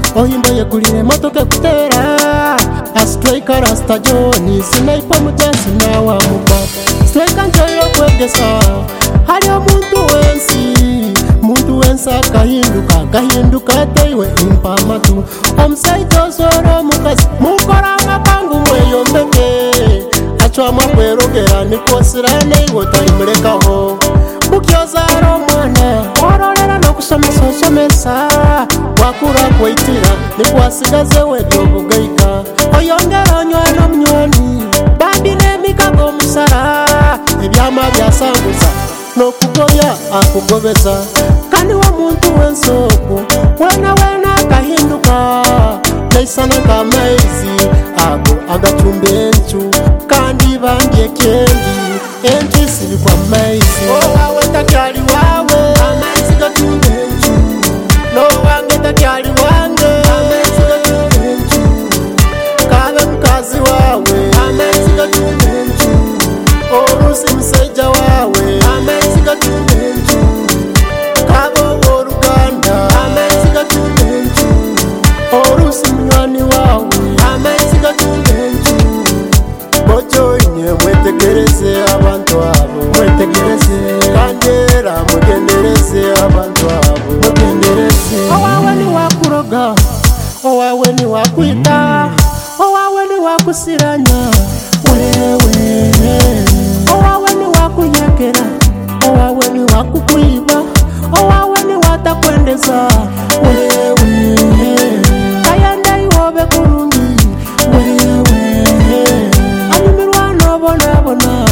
ohimba yegulire motoka kutera astrika rasta John sinaipa mutesi na wa muba strika njoyo kwegesa hari omuntu wensi akahinduka teiwe impamatu omusaija osoro mukasi mukora amakangu mweyombeke achwa makwerogera nikosirane iwe tari murekaho mukyozara omwana ororera no kusomesa wakura kweitira nikwasigaze wedyobugaika oyongera onywano munywani babine mikago musara ebyama byasanguza nokugoya akugobeza kandi wa muntu wensoko wena akahinduka naisana kamaizi ago agachumbe enchu kandi bandye kendi enchu sili kwa maizi wawe takyali wawe amaizi gachumbe enchu no wange takyali wange amaizi gachumbe enchu kabe mkazi wawe amaizi gachumbe enchu orusi mseja wawe amaizi gachumbe enchu kabo oruganda amaizi gachumbe enchu orusi mnywani wawe amaizi gachumbe enchu bojo inye mwetegereze abantu abo mwetegereze kandera mugendereze abantu abo mugendereze owawe ni wakuroga owawe ni wakwita owawe ni wakusiranya wewe owawe ni wakuyekera owawe ni wakukwiba owawe ni watakwendeza wewe kayanda iwobe kurungi wewe anyumirwa nobona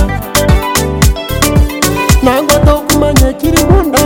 nango tokumanya kiri munda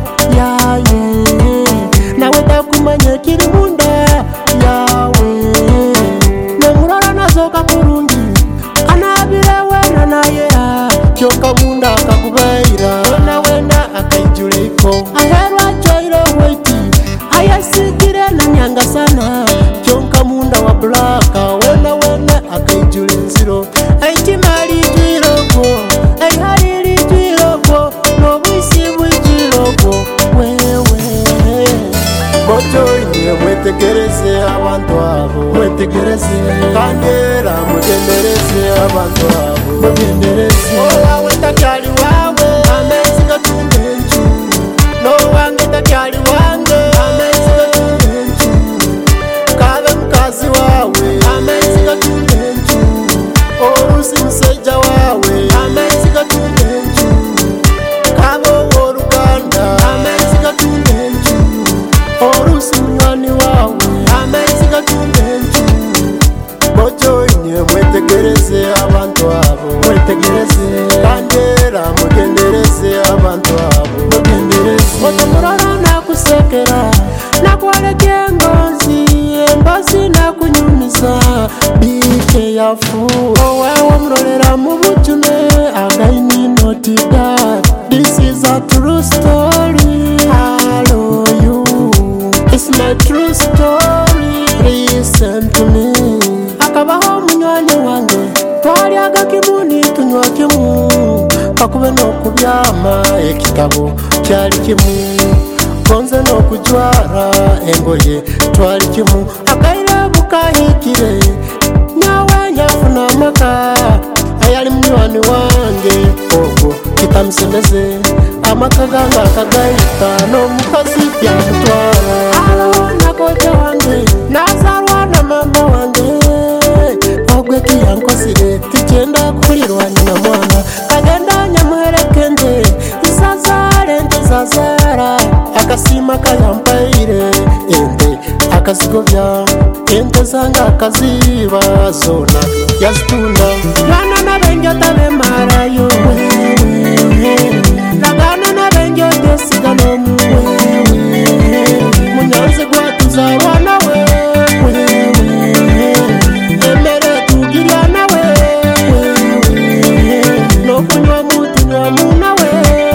yaye nawe takumanya kiri munda yawe nemurora nazoka kurungi anabire wena naye kyoka munda akakubaira wena akaijuleko aherwa choiro weti ayasikire na nyanga sana kyonka munda wa blaka wena akaijule nziro aitimali jiroko aihariri jiroko no bisibu jiroko wewe bojo inye mwetegereze abantu abo mwetegereze kandera mugendereze abantu abo mugendereze owawe takyali wawe amaizi gachumbe enchu no wange takyali wange amaizi gachumbe enchu kabe mkazi wawe amaizi gachumbe enchu orusi mseja wawe amaizi gachumbe enchu kabo oruganda amaizi gachumbe enchu orusi mnywani wawe amaizi gachumbe enchu bojo inye mwetegereze abantu abo mwetegereze kandera mugendereze abantu abo mugendereze otomurora nakusekera nakwalekye embazi nakunyumiza bike yafu owawe murorera mu butune againi not that this is a true story hello you it's my true story listen to me akabaho munywani wange twali agakimuni tunywa kimu kakube nokubyama ekitabo kyali kimu konze nokujwara engoye twali kimu akaire bukahikire nyawe nyafuna amaka ayali munywani wange ogo kitamusemeze amaka ganga akagaita n'omukazi byamutwara alona koje wange nazarwa na mama wange ogwe kiyankosire tikyenda kulirwa na mwana kagenda nyamuherekende zazara akasima kayampaire ente akasigobya ente zanga akaziba zona yazitunda lana nabenjo tabemarayo lagana nabenjo desigano munyanze gwatuzarwa nawe emere tugira nawe nokunywa mutunywa munawe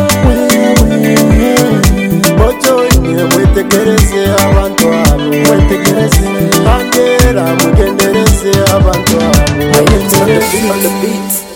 bojo inye mwetegereze abantu abo mwetegereze kandera mugendereze abantu abo on the beat.